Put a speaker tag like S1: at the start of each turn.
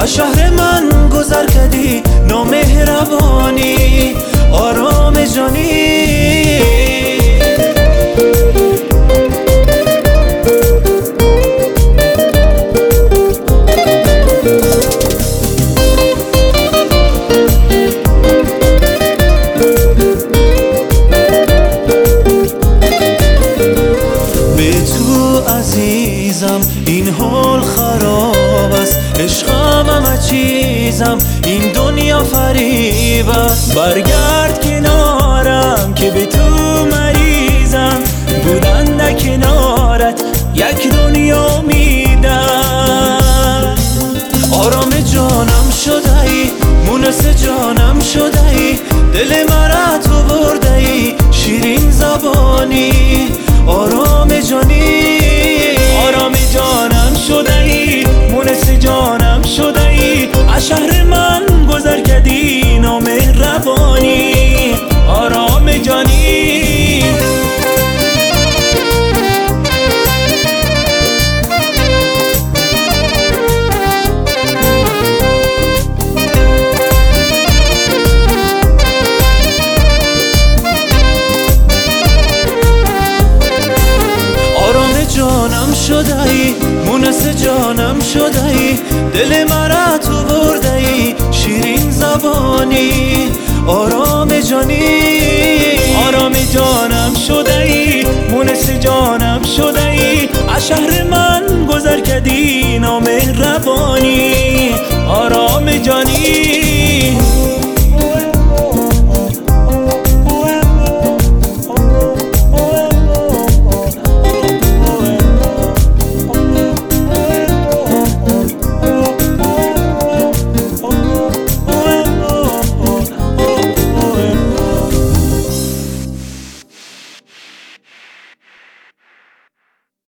S1: از شهر من گذر کردی نامهربانی آرام جانی. عزیزم این حال خراب است، عشقم همه چیزم این دنیا فریب است. برگرد کنارم که به تو مریضم، بودن در کنارت یک دنیا میدم. آرام جانم شده ای، مونس جانم شده ای، دل مرا تو برده ای، شیرین زبانی آرام جانی. آرام جانم شده ای، مونس جانم شده ای، از شهر من گذر کردی نامهربانی آرام جانی. جانم شده ای، مونس جانم شده ای، دل مرا تو برده ای، شیرین زبانی آرام جانی. آرام جانم شده ای، مونس جانم شده ای، از شهر من گذر کردی نامهربانی آرام جانی.